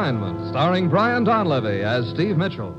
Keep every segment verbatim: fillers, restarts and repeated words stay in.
Assignment, starring Brian Donlevy as Steve Mitchell.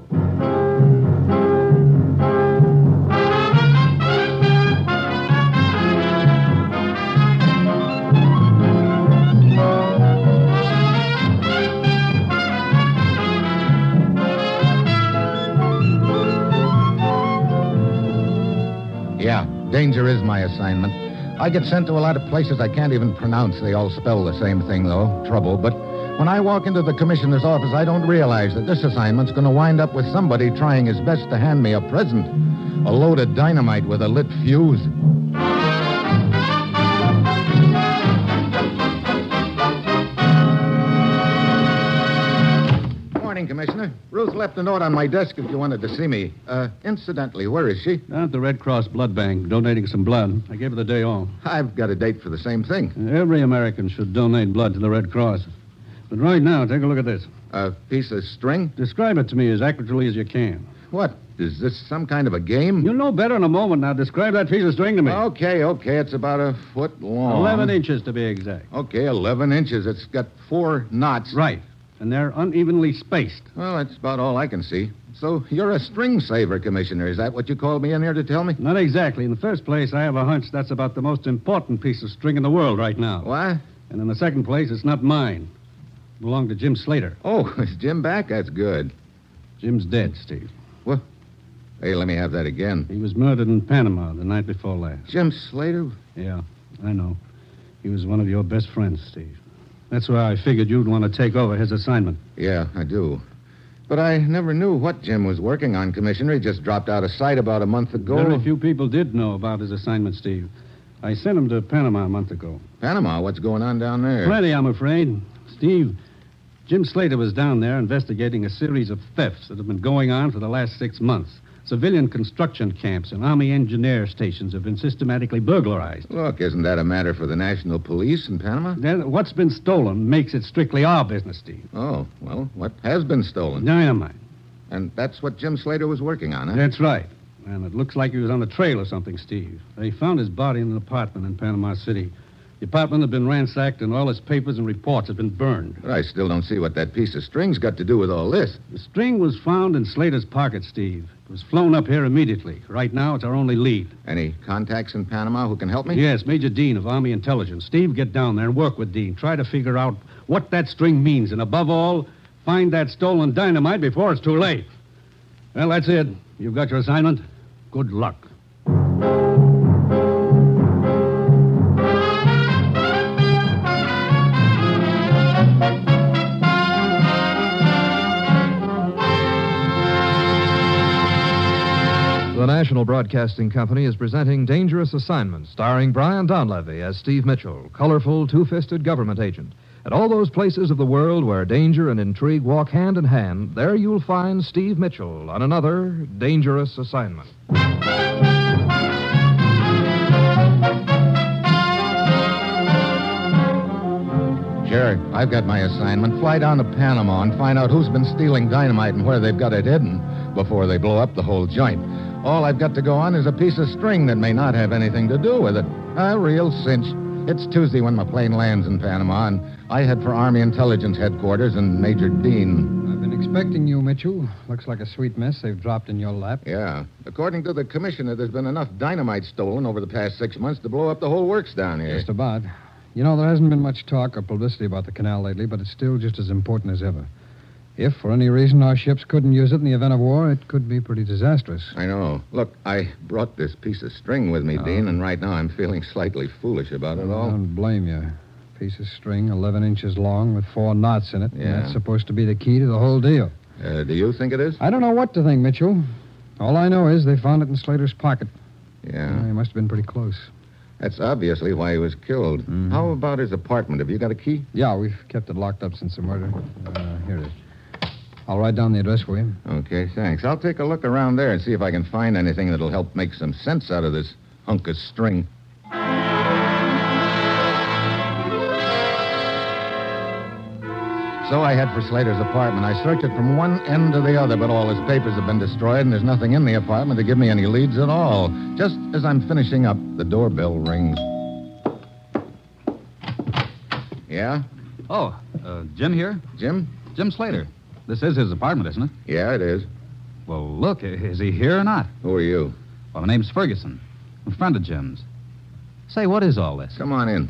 Yeah, danger is my assignment. I get sent to a lot of places I can't even pronounce. They all spell the same thing, though, trouble. But when I walk into the commissioner's office, I don't realize that this assignment's going to wind up with somebody trying his best to hand me a present. A load of dynamite with a lit fuse. Morning, Commissioner. Ruth left a note on my desk if you wanted to see me. Uh, incidentally, where is she? Down at the Red Cross Blood Bank, donating some blood. I gave her the day off. I've got a date for the same thing. Every American should donate blood to the Red Cross. But right now, take a look at this. A piece of string? Describe it to me as accurately as you can. What? Is this some kind of a game? You'll know better in a moment. Now, describe that piece of string to me. Okay, okay. It's about a foot long. Eleven inches, to be exact. Okay, eleven inches. It's got four knots. Right. And they're unevenly spaced. Well, that's about all I can see. So you're a string saver, Commissioner. Is that what you called me in here to tell me? Not exactly. In the first place, I have a hunch that's about the most important piece of string in the world right now. What? And in the second place, it's not mine. It belonged to Jim Slater. Oh, is Jim back? That's good. Jim's dead, Steve. What? Hey, let me have that again. He was murdered in Panama the night before last. Jim Slater? Yeah, I know. He was one of your best friends, Steve. That's why I figured you'd want to take over his assignment. Yeah, I do. But I never knew what Jim was working on, Commissioner. He just dropped out of sight about a month ago. Very few people did know about his assignment, Steve. I sent him to Panama a month ago. Panama? What's going on down there? Plenty, I'm afraid. Steve, Jim Slater was down there investigating a series of thefts that have been going on for the last six months. Civilian construction camps and Army engineer stations have been systematically burglarized. Look, isn't that a matter for the National Police in Panama? Then what's been stolen makes it strictly our business, Steve. Oh, well, what has been stolen? Dynamite. And that's what Jim Slater was working on, huh? That's right. And it looks like he was on the trail or something, Steve. They found his body in an apartment in Panama City. The apartment had been ransacked and all his papers and reports had been burned. But I still don't see what that piece of string's got to do with all this. The string was found in Slater's pocket, Steve. It was flown up here immediately. Right now, it's our only lead. Any contacts in Panama who can help me? Yes, Major Dean of Army Intelligence. Steve, get down there and work with Dean. Try to figure out what that string means. And above all, find that stolen dynamite before it's too late. Well, that's it. You've got your assignment. Good luck. The National Broadcasting Company is presenting Dangerous Assignment, starring Brian Donlevy as Steve Mitchell, colorful, two-fisted government agent. At all those places of the world where danger and intrigue walk hand in hand, there you'll find Steve Mitchell on another Dangerous Assignment. Sure, I've got my assignment. Fly down to Panama and find out who's been stealing dynamite and where they've got it hidden before they blow up the whole joint. All I've got to go on is a piece of string that may not have anything to do with it. A real cinch. It's Tuesday when my plane lands in Panama, and I head for Army Intelligence Headquarters and Major Dean. I've been expecting you, Mitchell. Looks like a sweet mess they've dropped in your lap. Yeah. According to the commissioner, there's been enough dynamite stolen over the past six months to blow up the whole works down here. Just about. You know, there hasn't been much talk or publicity about the canal lately, but it's still just as important as ever. If, for any reason, our ships couldn't use it in the event of war, it could be pretty disastrous. I know. Look, I brought this piece of string with me, Oh. Dean, and right now I'm feeling slightly foolish about it all. I don't blame you. Piece of string, eleven inches long, with four knots in it. and Yeah. That's supposed to be the key to the whole deal. Uh, do you think it is? I don't know what to think, Mitchell. All I know is they found it in Slater's pocket. Yeah. He must have been pretty close. That's obviously why he was killed. Mhm. How about his apartment? Have you got a key? Yeah, we've kept it locked up since the murder. Uh, here it is. I'll write down the address for you. Okay, thanks. I'll take a look around there and see if I can find anything that'll help make some sense out of this hunk of string. So I head for Slater's apartment. I search it from one end to the other, but all his papers have been destroyed, and there's nothing in the apartment to give me any leads at all. Just as I'm finishing up, the doorbell rings. Yeah? Oh, uh, Jim here? Jim? Jim Slater. This is his apartment, isn't it? Yeah, it is. Well, look, i- is he here or not? Who are you? Well, my name's Ferguson. I'm a friend of Jim's. Say, what is all this? Come on in.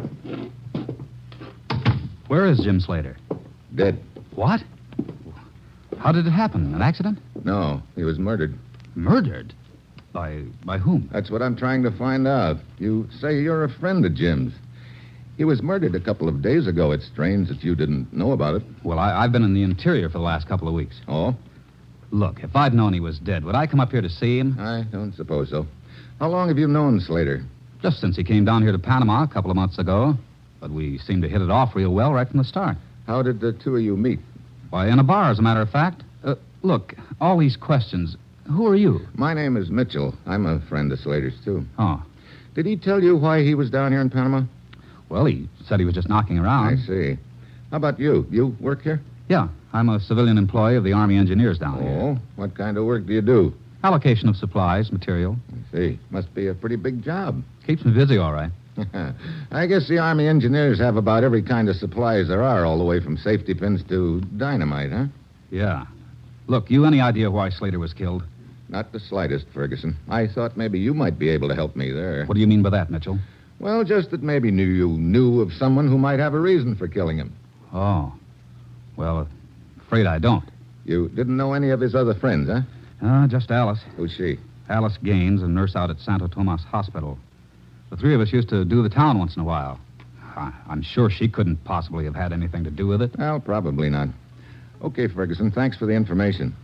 Where is Jim Slater? Dead. What? How did it happen? An accident? No, he was murdered. Murdered? By by whom? That's what I'm trying to find out. You say you're a friend of Jim's. He was murdered a couple of days ago. It's strange that you didn't know about it. Well, I, I've been in the interior for the last couple of weeks. Oh? Look, if I'd known he was dead, would I come up here to see him? I don't suppose so. How long have you known Slater? Just since he came down here to Panama a couple of months ago. But we seemed to hit it off real well right from the start. How did the two of you meet? Why, in a bar, as a matter of fact. Uh, look, all these questions. Who are you? My name is Mitchell. I'm a friend of Slater's, too. Oh. Did he tell you why he was down here in Panama? Well, he said he was just knocking around. I see. How about you? You work here? Yeah, I'm a civilian employee of the Army Engineers down here. Oh, what kind of work do you do? Allocation of supplies, material. I see. Must be a pretty big job. Keeps me busy, all right. I guess the Army Engineers have about every kind of supplies there are, all the way from safety pins to dynamite, huh? Yeah. Look, you any idea why Slater was killed? Not the slightest, Ferguson. I thought maybe you might be able to help me there. What do you mean by that, Mitchell? Well, just that maybe knew you knew of someone who might have a reason for killing him. Oh. Well, afraid I don't. You didn't know any of his other friends, huh? Uh, just Alice. Who's she? Alice Gaines, a nurse out at Santo Tomas Hospital. The three of us used to do the town once in a while. I- I'm sure she couldn't possibly have had anything to do with it. Well, probably not. Okay, Ferguson, thanks for the information.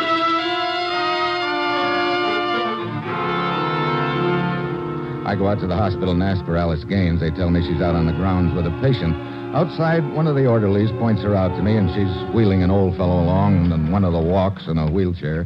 I go out to the hospital and ask for Alice Gaines. They tell me she's out on the grounds with a patient. Outside, one of the orderlies points her out to me, and she's wheeling an old fellow along and one of the walks in a wheelchair.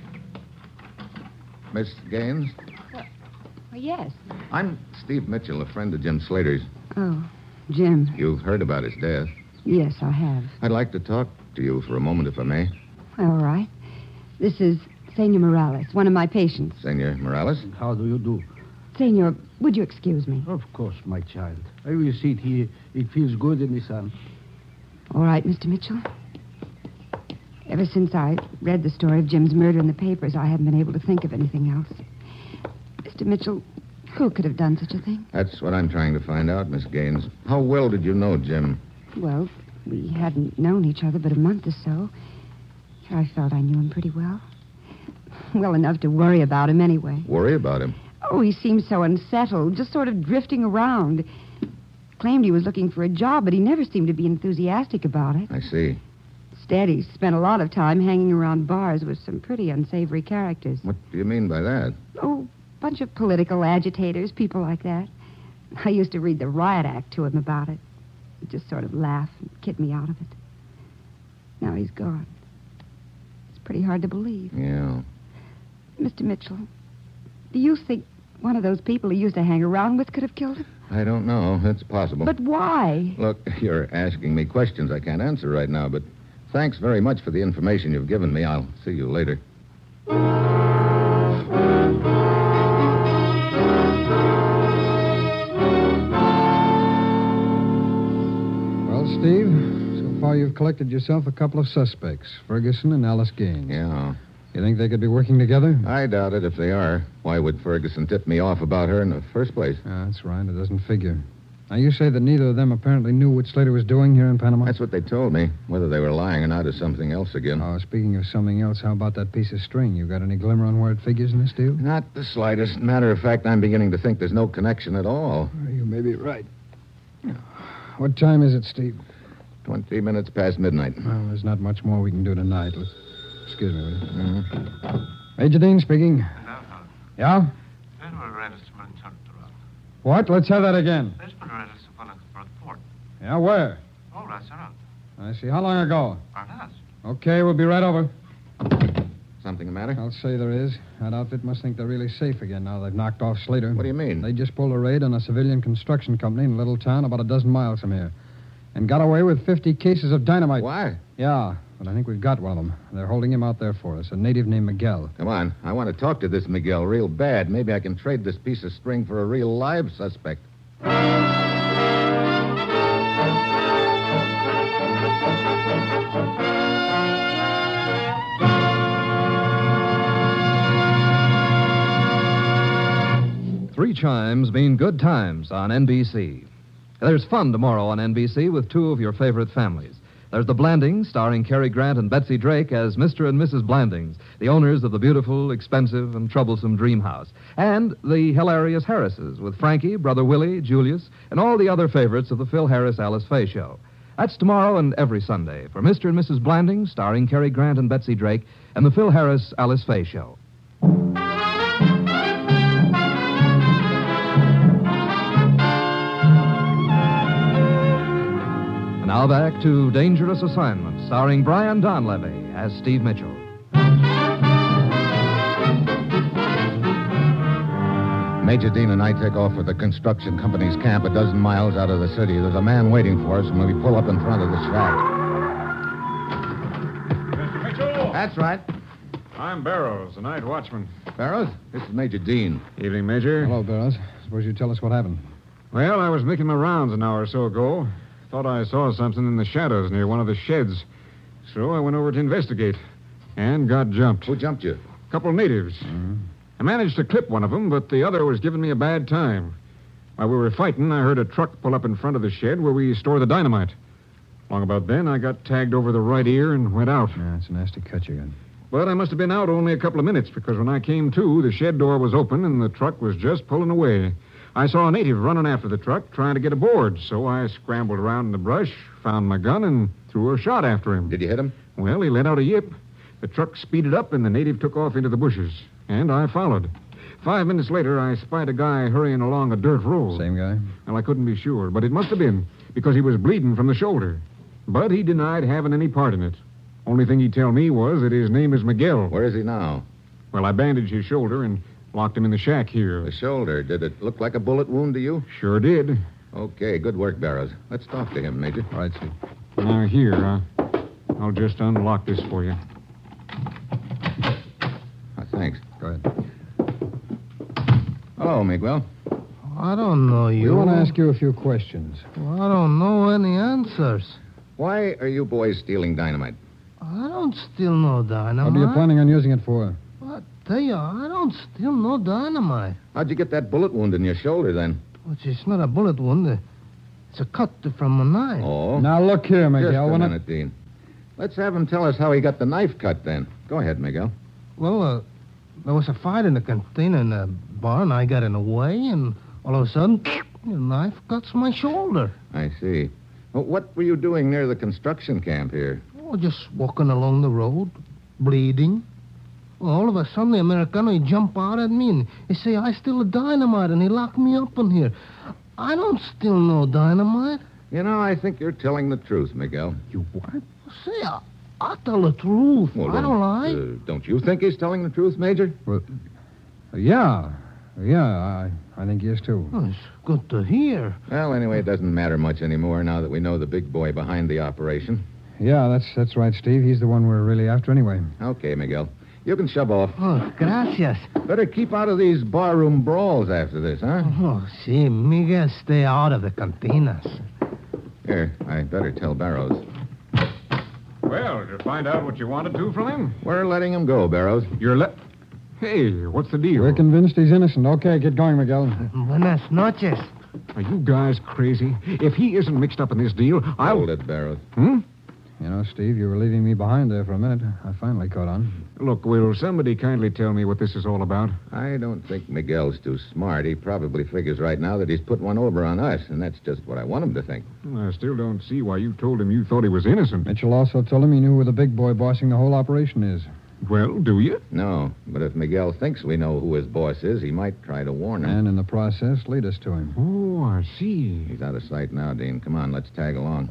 Miss Gaines? Well, yes. I'm Steve Mitchell, a friend of Jim Slater's. Oh, Jim. You've heard about his death. Yes, I have. I'd like to talk to you for a moment, if I may. All right. This is Senor Morales, one of my patients. Senor Morales? How do you do? Senor, would you excuse me? Of course, my child. I will sit here. It feels good in the sun. All right, Mister Mitchell. Ever since I read the story of Jim's murder in the papers, I haven't been able to think of anything else. Mister Mitchell, who could have done such a thing? That's what I'm trying to find out, Miss Gaines. How well did you know Jim? Well, we hadn't known each other but a month or so. I felt I knew him pretty well. Well enough to worry about him anyway. Worry about him? Oh, he seemed so unsettled, just sort of drifting around. Claimed he was looking for a job, but he never seemed to be enthusiastic about it. I see. Instead, he spent a lot of time hanging around bars with some pretty unsavory characters. What do you mean by that? Oh, a bunch of political agitators, people like that. I used to read the Riot Act to him about it. He'd just sort of laugh and kid me out of it. Now he's gone. It's pretty hard to believe. Yeah. Mister Mitchell, do you think one of those people he used to hang around with could have killed him? I don't know. It's possible. But why? Look, you're asking me questions I can't answer right now, but thanks very much for the information you've given me. I'll see you later. Well, Steve, so far you've collected yourself a couple of suspects, Ferguson and Alice Gaines. Yeah. You think they could be working together? I doubt it if they are. Why would Ferguson tip me off about her in the first place? Yeah, that's right. It doesn't figure. Now, you say that neither of them apparently knew what Slater was doing here in Panama? That's what they told me. Whether they were lying or not is something else again. Oh, speaking of something else, how about that piece of string? You got any glimmer on where it figures in this deal? Not the slightest. Matter of fact, I'm beginning to think there's no connection at all. You may be right. What time is it, Steve? Twenty minutes past midnight. Well, there's not much more we can do tonight. Let's... Excuse me, will you? Mm-hmm. Major Dean speaking. Yeah? What? Let's have that again. Yeah, where? I see. How long ago? Okay, we'll be right over. Something the matter? I'll say there is. That outfit must think they're really safe again now they've knocked off Slater. What do you mean? They just pulled a raid on a civilian construction company in a little town about a dozen miles from here. And got away with fifty cases of dynamite. Why? Yeah, but I think we've got one of them. They're holding him out there for us, a native named Miguel. Come on. I want to talk to this Miguel real bad. Maybe I can trade this piece of string for a real live suspect. three chimes mean good times on N B C. There's fun tomorrow on N B C with two of your favorite families. There's The Blandings, starring Cary Grant and Betsy Drake as Mister and Missus Blandings, the owners of the beautiful, expensive, and troublesome dream house. And The Hilarious Harrises, with Frankie, Brother Willie, Julius, and all the other favorites of the Phil Harris Alice Faye show. That's tomorrow and every Sunday for Mister and Missus Blandings, starring Cary Grant and Betsy Drake, and the Phil Harris Alice Faye show. Now back to Dangerous Assignment, starring Brian Donlevy as Steve Mitchell. Major Dean and I take off for the construction company's camp a dozen miles out of the city. There's a man waiting for us when we pull up in front of the shack. Mister Mitchell? That's right. I'm Barrows, the night watchman. Barrows, this is Major Dean. Evening, Major. Hello, Barrows. Suppose you tell us what happened. Well, I was making my rounds an hour or so ago. Thought I saw something in the shadows near one of the sheds. So I went over to investigate and got jumped. Who jumped you? A couple of natives. Mm-hmm. I managed to clip one of them, but the other was giving me a bad time. While we were fighting, I heard a truck pull up in front of the shed where we store the dynamite. Long about then, I got tagged over the right ear and went out. Yeah, it's a nasty cut you got. But I must have been out only a couple of minutes, because when I came to, the shed door was open and the truck was just pulling away. I saw a native running after the truck, trying to get aboard, so I scrambled around in the brush, found my gun, and threw a shot after him. Did you hit him? Well, he let out a yip. The truck speeded up, and the native took off into the bushes, and I followed. Five minutes later, I spied a guy hurrying along a dirt road. Same guy? Well, I couldn't be sure, but it must have been, because he was bleeding from the shoulder. But he denied having any part in it. Only thing he'd tell me was that his name is Miguel. Where is he now? Well, I bandaged his shoulder and locked him in the shack here. The shoulder. Did it look like a bullet wound to you? Sure did. Okay, good work, Barrows. Let's talk to him, Major. All right, Steve. Now, here, uh, I'll just unlock this for you. Oh, thanks. Go ahead. Hello, Miguel. I don't know you. We want to ask you a few questions. Well, I don't know any answers. Why are you boys stealing dynamite? I don't steal no dynamite. What are you planning on using it for? I tell you, I don't steal no dynamite. How'd you get that bullet wound in your shoulder, then? Which is not a bullet wound. uh, It's a cut from a knife. Oh. Now, look here, Just Miguel. a we're not- minute, Dean. Let's have him tell us how he got the knife cut, then. Go ahead, Miguel. Well, uh, there was a fight in the canteen in the barn. I got in the way, and all of a sudden, the knife cuts my shoulder. I see. Well, what were you doing near the construction camp here? Oh, just walking along the road, bleeding. Well, all of a sudden, the Americano, he jump out at me, and he say, I steal the dynamite, and he locked me up in here. I don't steal no dynamite. You know, I think you're telling the truth, Miguel. You what? Say, I, I tell the truth. Well, I don't lie. Uh, don't you think he's telling the truth, Major? Well, yeah. Yeah, I, I think he is, too. Oh, it's good to hear. Well, anyway, it doesn't matter much anymore now that we know the big boy behind the operation. Yeah, that's that's right, Steve. He's the one we're really after anyway. Okay, Miguel. You can shove off. Oh, gracias. Better keep out of these barroom brawls after this, huh? Oh, see, Miguel, stay out of the cantinas. Here, I better tell Barrows. Well, did you find out what you wanted to from him? We're letting him go, Barrows. You're let... Hey, what's the deal? We're convinced he's innocent. Okay, get going, Miguel. Buenas noches. Are you guys crazy? If he isn't mixed up in this deal, I'll... Hold it, Barrows. Hmm? You know, Steve, you were leaving me behind there for a minute. I finally caught on. Look, will somebody kindly tell me what this is all about? I don't think Miguel's too smart. He probably figures right now that he's put one over on us, and that's just what I want him to think. I still don't see why you told him you thought he was innocent. Mitchell also told him he knew who the big boy bossing the whole operation is. Well, do you? No, but if Miguel thinks we know who his boss is, he might try to warn him. And in the process, lead us to him. Oh, I see. He's out of sight now, Dean. Come on, let's tag along.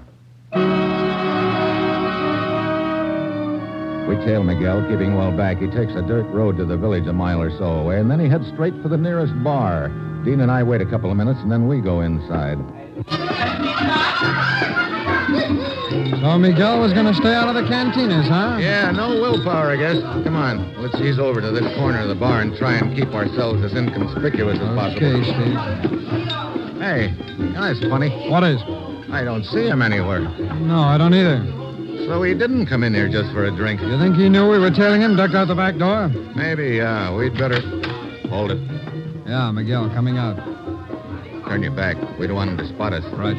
We tail Miguel, keeping well back. He takes a dirt road to the village a mile or so away, and then he heads straight for the nearest bar. Dean and I wait a couple of minutes, and then we go inside. So Miguel was going to stay out of the cantinas, huh? Yeah, no willpower, I guess. Come on, let's ease over to this corner of the bar and try and keep ourselves as inconspicuous as possible. Okay, Steve. Hey, that's funny. What is? I don't see him anywhere. No, I don't either. So he didn't come in here just for a drink. You think he knew we were tailing him, ducked out the back door? Maybe, uh, we'd better... Hold it. Yeah, Miguel, coming out. Turn your back. We don't want them to spot us. Right.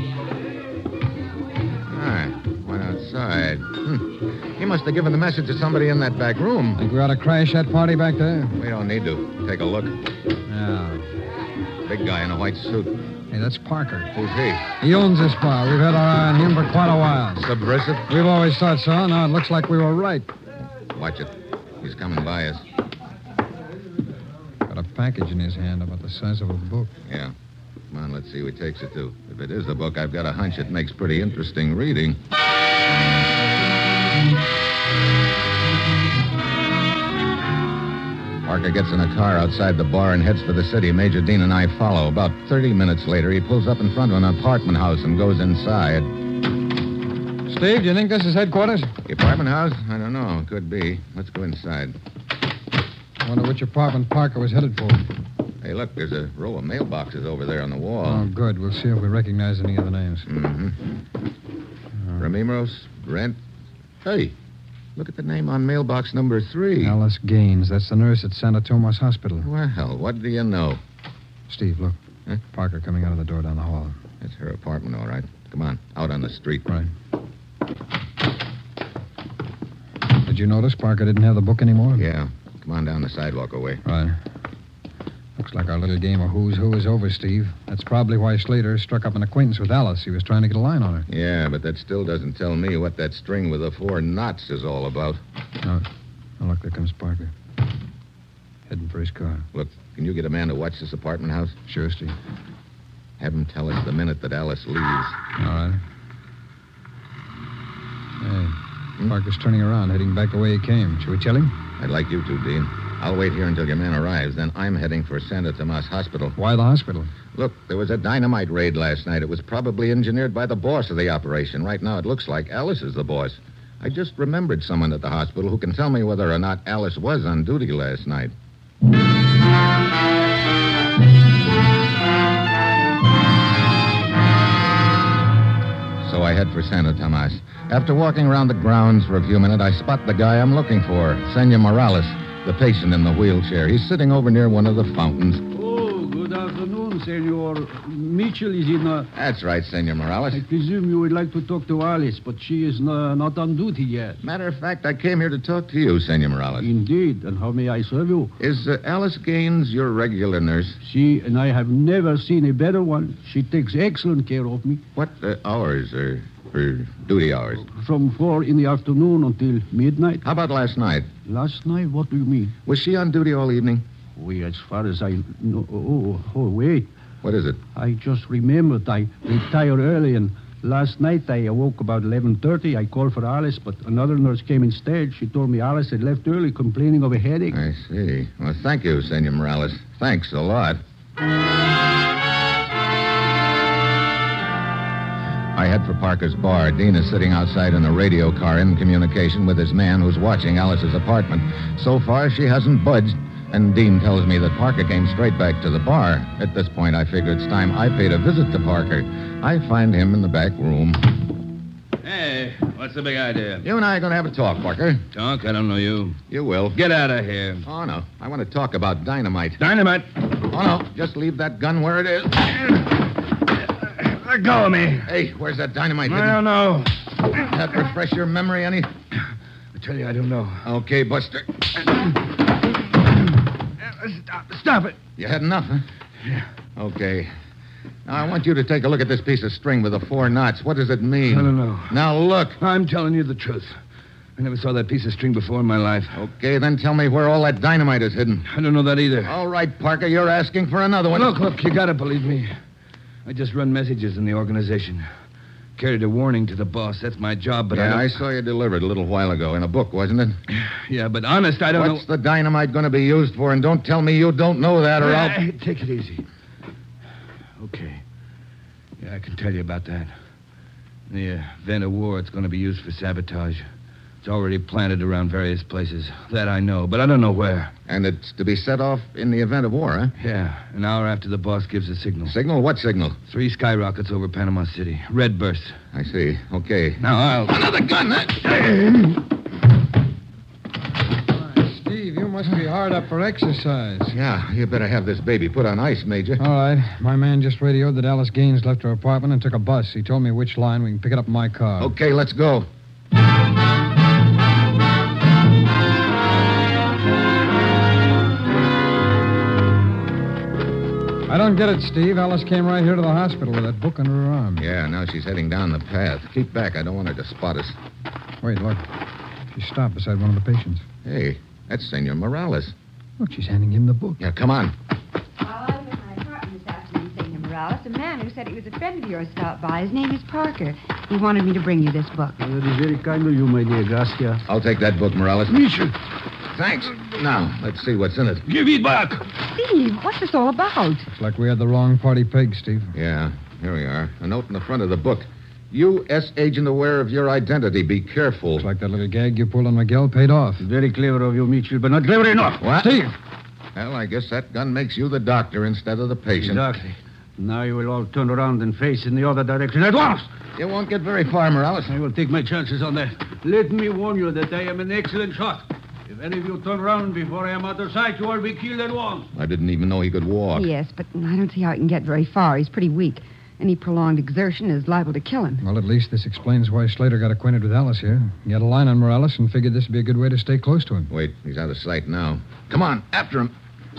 Ah, went outside. Hmm. He must have given the message to somebody in that back room. Think we ought to crash that party back there? We don't need to. Take a look. Yeah. Big guy in a white suit. Hey, that's Parker. Who's he? He owns this bar. We've had our eye on him for quite a while. Subversive? We've always thought so. Now it looks like we were right. Watch it. He's coming by us. Got a package in his hand about the size of a book. Yeah. Come on, let's see who he takes it to. If it is a book, I've got a hunch it makes pretty interesting reading. Parker gets in a car outside the bar and heads for the city. Major Dean and I follow. About thirty minutes later, he pulls up in front of an apartment house and goes inside. Steve, do you think this is headquarters? The apartment house? I don't know. Could be. Let's go inside. I wonder which apartment Parker was headed for. Hey, look, there's a row of mailboxes over there on the wall. Oh, good. We'll see if we recognize any of the names. Mm-hmm. Uh, Ramimos, Brent. Hey, look at the name on mailbox number three. Alice Gaines. That's the nurse at Santa Tomas Hospital. Well, what do you know? Steve, look. Huh? Parker coming out of the door down the hall. That's her apartment, all right. Come on, out on the street. Right. Did you notice Parker didn't have the book anymore? Yeah. Come on down the sidewalk away. Right. Looks like our little game of who's who is over, Steve. That's probably why Slater struck up an acquaintance with Alice. He was trying to get a line on her. Yeah, but that still doesn't tell me what that string with the four knots is all about. Oh, oh look, there comes Parker. Heading for his car. Look, can you get a man to watch this apartment house? Sure, Steve. Have him tell us the minute that Alice leaves. All right. Hey, Parker's turning around, heading back the way he came. Should we tell him? I'd like you to, Dean. I'll wait here until your man arrives. Then I'm heading for Santa Tomas Hospital. Why the hospital? Look, there was a dynamite raid last night. It was probably engineered by the boss of the operation. Right now, it looks like Alice is the boss. I just remembered someone at the hospital who can tell me whether or not Alice was on duty last night. So I head for Santa Tomas. After walking around the grounds for a few minutes, I spot the guy I'm looking for, Senor Morales, the patient in the wheelchair. He's sitting over near one of the fountains. Oh, good afternoon, Senor. Mitchell is in a... That's right, Senor Morales. I presume you would like to talk to Alice, but she is no, not on duty yet. Matter of fact, I came here to talk to you, Senor Morales. Indeed, and how may I serve you? Is uh, Alice Gaines your regular nurse? She and I have never seen a better one. She takes excellent care of me. What uh, hours are her duty hours? From four in the afternoon until midnight. How about last night? Last night? What do you mean? Was she on duty all evening? We, as far as I know... Oh, oh, wait. What is it? I just remembered I retired early, and last night I awoke about eleven thirty. I called for Alice, but another nurse came instead. She told me Alice had left early complaining of a headache. I see. Well, thank you, Senor Morales. Thanks a lot. I head for Parker's bar. Dean is sitting outside in a radio car in communication with his man who's watching Alice's apartment. So far, she hasn't budged, and Dean tells me that Parker came straight back to the bar. At this point, I figure it's time I paid a visit to Parker. I find him in the back room. Hey, what's the big idea? You and I are going to have a talk, Parker. Talk? I don't know you. You will. Get out of here. Oh, no. I want to talk about dynamite. Dynamite? Oh, no. Just leave that gun where it is. Let go of me. Hey, where's that dynamite? I don't know. That refresh your memory any? I tell you, I don't know. Okay, Buster. Stop, stop it. You had enough, huh? Yeah. Okay. Now, I want you to take a look at this piece of string with the four knots. What does it mean? I don't know. Now, look. I'm telling you the truth. I never saw that piece of string before in my life. Okay, then tell me where all that dynamite is hidden. I don't know that either. All right, Parker, you're asking for another one. Look, look, you gotta believe me. I just run messages in the organization. Carried a warning to the boss. That's my job, but yeah, I don't... I saw you deliver it a little while ago in a book, wasn't it? Yeah, but honest, I don't What's know... the dynamite going to be used for? And don't tell me you don't know that, or I'll... Hey, take it easy. Okay. Yeah, I can tell you about that. In the uh, event of war, it's going to be used for sabotage. It's already planted around various places. That I know, but I don't know where. And it's to be set off in the event of war, huh? Yeah, an hour after the boss gives the signal. Signal? What signal? Three skyrockets over Panama City. Red bursts. I see. Okay. Now, I'll... Another gun, huh? Steve, you must must be hard up for exercise. Yeah, you better have this baby put on ice, Major. All right. My man just radioed that Alice Gaines left her apartment and took a bus. He told me which line. We can pick it up in my car. Okay, let's go. I don't get it, Steve. Alice came right here to the hospital with that book under her arm. Yeah, now she's heading down the path. Keep back. I don't want her to spot us. Wait, look. She stopped beside one of the patients. Hey, that's Senor Morales. Look, she's handing him the book. Yeah, come on. Well, I was at my apartment this afternoon, Senor Morales. A man who said he was a friend of yours stopped by. His name is Parker. He wanted me to bring you this book. That is very kind of you, my dear. Gracias. I'll take that book, Morales. Michel, Thanks. Now, let's see what's in it. give it back. Steve, what's this all about? Looks like we had the wrong party pegged, Steve. Yeah, here we are. A note in the front of the book. U S agent aware of your identity. Be careful. Looks like that little gag you pulled on Miguel paid off. Very clever of you, Mitchell, but not clever enough. What? Steve! Well, I guess that gun makes you the doctor instead of the patient. Exactly. Now you will all turn around and face in the other direction at once. You won't get very far, Morales. I will take my chances on that. Let me warn you that I am an excellent shot. If any of you turn around before I am out of sight, you will be killed at once. I didn't even know he could walk. Yes, but I don't see how he can get very far. He's pretty weak. Any prolonged exertion is liable to kill him. Well, at least this explains why Slater got acquainted with Alice here. He had a line on Morales and figured this would be a good way to stay close to him. Wait, he's out of sight now. Come on, after him.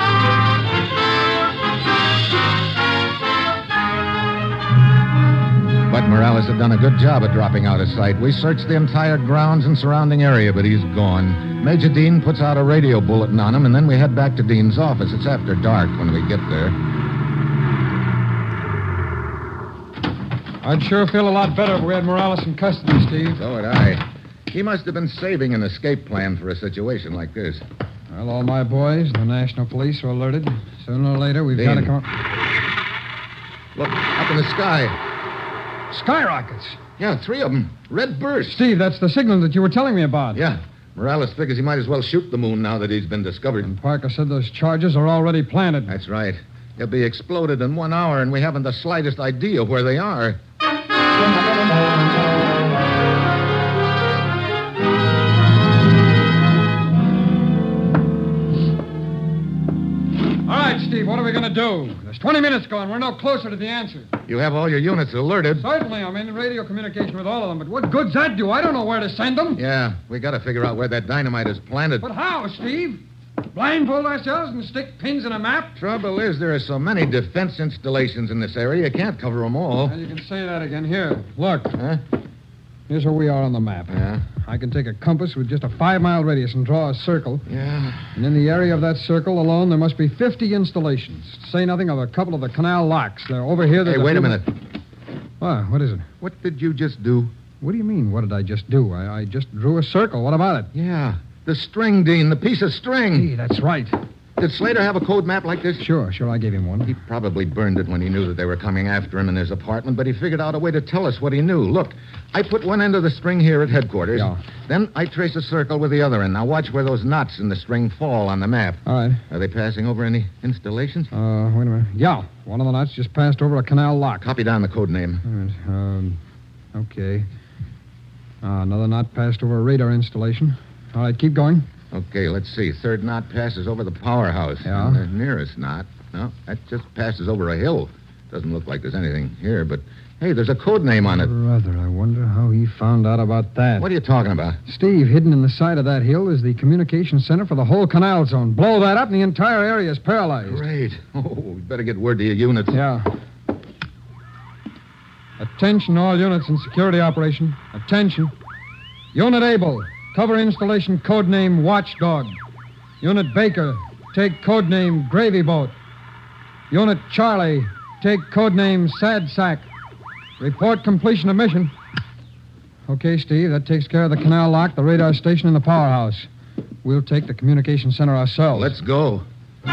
But Morales had done a good job of dropping out of sight. We searched the entire grounds and surrounding area, but he's gone. Major Dean puts out a radio bulletin on him, and then we head back to Dean's office. It's after dark when we get there. I'd sure feel a lot better if we had Morales in custody, Steve. So would I. He must have been saving an escape plan for a situation like this. Well, all my boys, the National Police, are alerted. Sooner or later, we've got to Dean. come... Look, up in the sky. Skyrockets! Yeah, three of them. Red burst. Steve, that's the signal that you were telling me about. Yeah. Morales figures he might as well shoot the moon now that he's been discovered. And Parker said those charges are already planted. That's right. They'll be exploded in one hour, and we haven't the slightest idea where they are. All right, Steve, what are we going to do? There's twenty minutes gone. We're no closer to the answer. You have all your units alerted. Certainly, I'm in radio communication with all of them, but what good's that do? I don't know where to send them. Yeah, we got to figure out where that dynamite is planted. But how, Steve? Blindfold ourselves and stick pins in a map? Trouble is, there are so many defense installations in this area, you can't cover them all. Well, you can say that again. Here, look. Huh? Here's where we are on the map. Yeah? I can take a compass with just a five-mile radius and draw a circle. Yeah. And in the area of that circle alone, there must be fifty installations. Say nothing of a couple of the canal locks. They're over here. Hey, there's wait a few- minute. What? What is it? What did you just do? What do you mean, what did I just do? I, I just drew a circle. What about it? Yeah. The string, Dean. The piece of string. Hey, that's right. Did Slater have a code map like this? Sure, sure, I gave him one. He probably burned it when he knew that they were coming after him in his apartment, but he figured out a way to tell us what he knew. Look, I put one end of the string here at headquarters. Yeah. Then I trace a circle with the other end. Now watch where those knots in the string fall on the map. All right. Are they passing over any installations? Uh, wait a minute. Yeah, one of the knots just passed over a canal lock. Copy down the code name. All right, um, okay. Uh, another knot passed over a radar installation. All right, keep going. Okay, let's see. Third knot passes over the powerhouse. Yeah? And the nearest knot. No, that just passes over a hill. Doesn't look like there's anything here, but hey, there's a code name on it. Brother, I wonder how he found out about that. What are you talking about? Steve, hidden in the side of that hill is the communication center for the whole canal zone. Blow that up and the entire area is paralyzed. Great. Oh, we better get word to your units. Yeah. Attention, all units in security operation. Attention. Unit Able, cover installation code name Watchdog. Unit Baker, take code name Gravy Boat. Unit Charlie, take code name Sad Sack. Report completion of mission. Okay, Steve, that takes care of the canal lock, the radar station, and the powerhouse. We'll take the communication center ourselves. Let's go.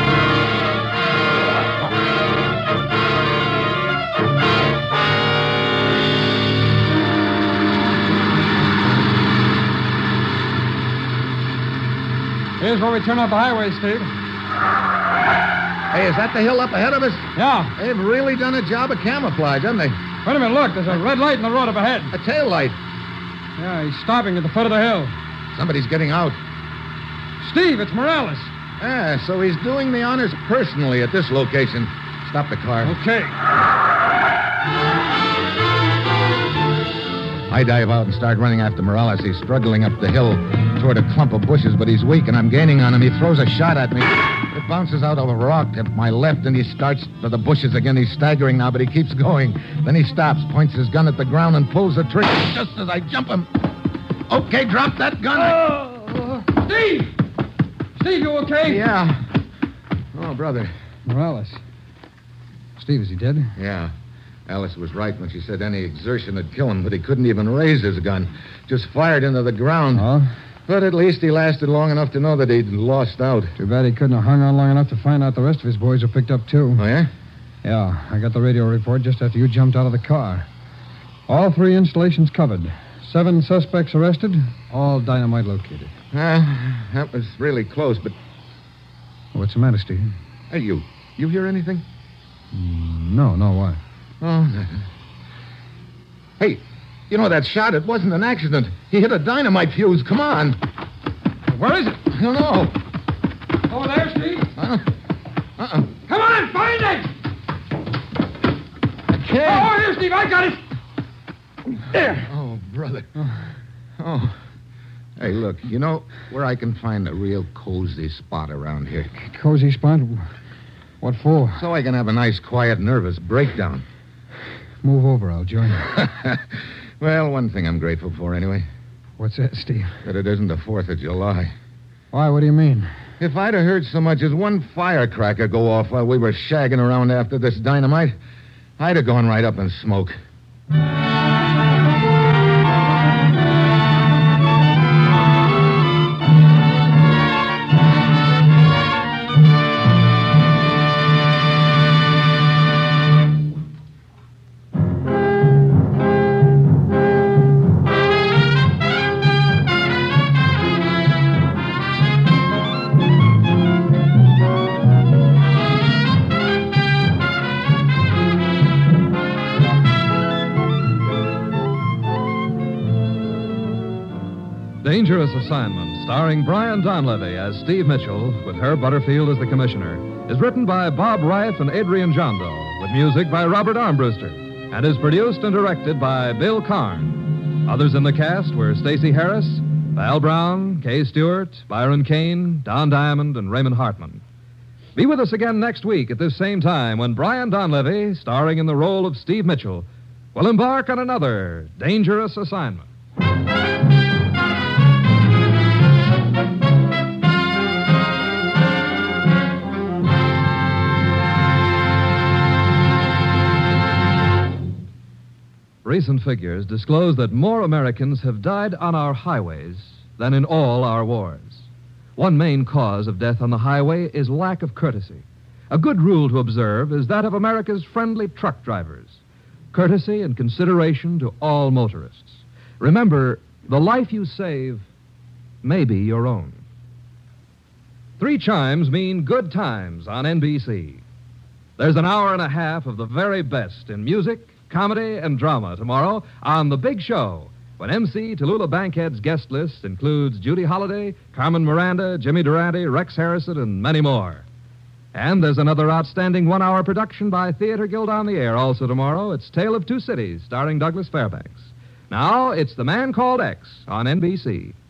Here's where we turn off the highway, Steve. Hey, is that the hill up ahead of us? Yeah. They've really done a job of camouflage, haven't they? Wait a minute, look. There's a red light in the road up ahead. A tail light. Yeah, he's stopping at the foot of the hill. Somebody's getting out. Steve, it's Morales. Ah, so he's doing the honors personally at this location. Stop the car. Okay. I dive out and start running after Morales. He's struggling up the hill toward a clump of bushes, but he's weak, and I'm gaining on him. He throws a shot at me. It bounces out of a rock at my left, and he starts for the bushes again. He's staggering now, but he keeps going. Then he stops, points his gun at the ground, and pulls the trigger just as I jump him. Okay, drop that gun. Oh, Steve! Steve, you okay? Yeah. Oh, brother. Morales. Steve, is he dead? Yeah. Alice was right when she said any exertion would kill him, but he couldn't even raise his gun. Just fired into the ground. Oh? But at least he lasted long enough to know that he'd lost out. Too bad he couldn't have hung on long enough to find out the rest of his boys were picked up, too. Oh, yeah? Yeah, I got the radio report just after you jumped out of the car. All three installations covered. Seven suspects arrested, all dynamite located. Uh, that was really close, but... What's the matter, Steve? Hey, you. You hear anything? Mm, no, no, what? Oh, nothing. Hey, you know that shot? It wasn't an accident. He hit a dynamite fuse. Come on. Where is it? I don't know. Over there, Steve? Uh, uh-uh. Come on, find it! I can't. Oh, here, Steve, I got it! There. Oh, brother. Oh. Hey, look, you know where I can find a real cozy spot around here? Cozy spot? What for? So I can have a nice, quiet, nervous breakdown. Move over, I'll join you. Well, one thing I'm grateful for, anyway. What's that, Steve? That it isn't the fourth of July. Why, what do you mean? If I'd have heard so much as one firecracker go off while we were shagging around after this dynamite, I'd have gone right up in smoke. Dangerous Assignment, starring Brian Donlevy as Steve Mitchell, with Herb Butterfield as the commissioner, is written by Bob Reif and Adrian Jondo, with music by Robert Armbruster, and is produced and directed by Bill Karn. Others in the cast were Stacey Harris, Val Brown, Kay Stewart, Byron Kane, Don Diamond, and Raymond Hartman. Be with us again next week at this same time when Brian Donlevy, starring in the role of Steve Mitchell, will embark on another Dangerous Assignment. Recent figures disclose that more Americans have died on our highways than in all our wars. One main cause of death on the highway is lack of courtesy. A good rule to observe is that of America's friendly truck drivers. Courtesy and consideration to all motorists. Remember, the life you save may be your own. Three chimes mean good times on N B C. There's an hour and a half of the very best in music, comedy, and drama tomorrow on The Big Show, when M C Tallulah Bankhead's guest list includes Judy Holliday, Carmen Miranda, Jimmy Durante, Rex Harrison, and many more. And there's another outstanding one-hour production by Theater Guild on the Air also tomorrow. It's Tale of Two Cities, starring Douglas Fairbanks. Now, it's The Man Called X on N B C.